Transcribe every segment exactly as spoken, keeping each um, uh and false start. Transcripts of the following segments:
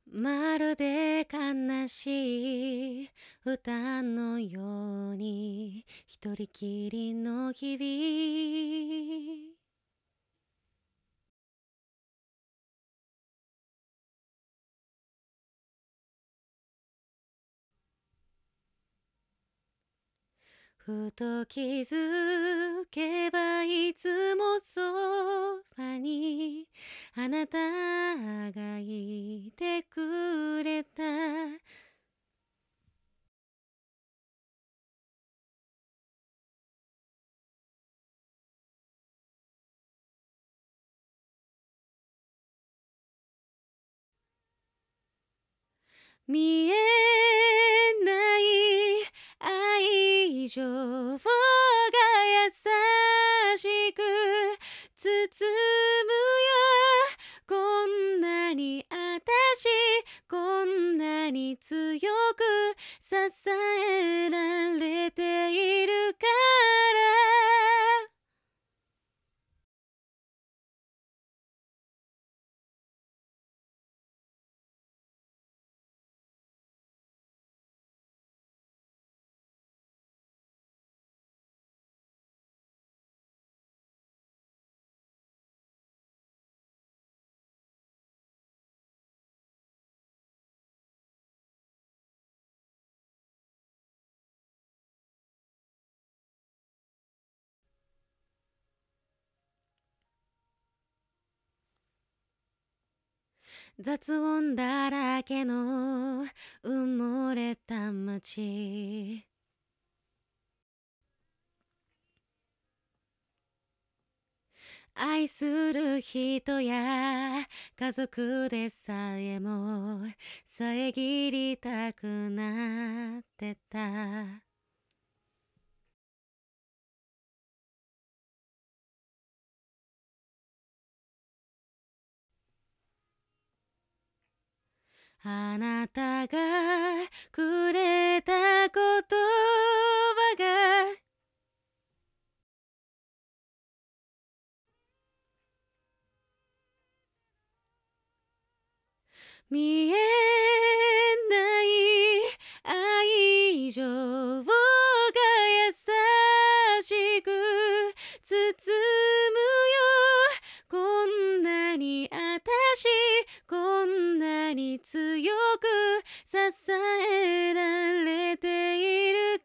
まるで悲しい歌のように一人きりの日々、ふと気づけばいつもそばにあなたがいてくれた。見えない愛情が優しく包むよ。こんなにあたしこんなに強く支えられているから。雑音だらけの埋もれた街、愛する人や家族でさえも遮りたくなってた。あなたがくれた言葉が見えない愛情が優しく包むよ。こんなにあたしこんなに強く支えられているから。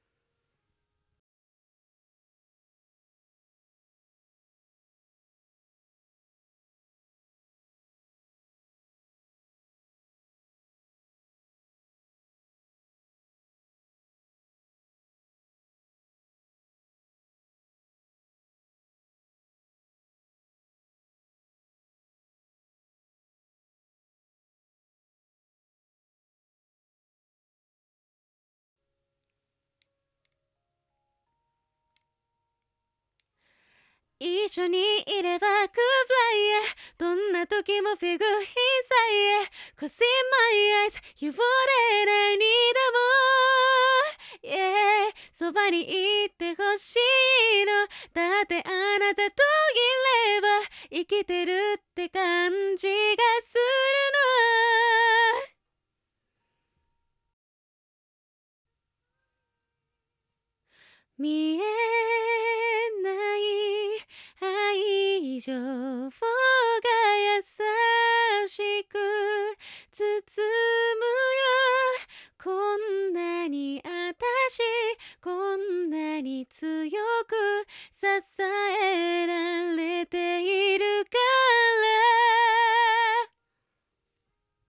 一緒にいれば Good fly、 どんな時も Figure inside Cause in my eyes 言われないにでも、yeah、 そばにいてほしいの。だってあなたといれば生きてるって感じがするの。見えない愛情が優しく包むよ。こんなにあたしこんなに強く支えられているから。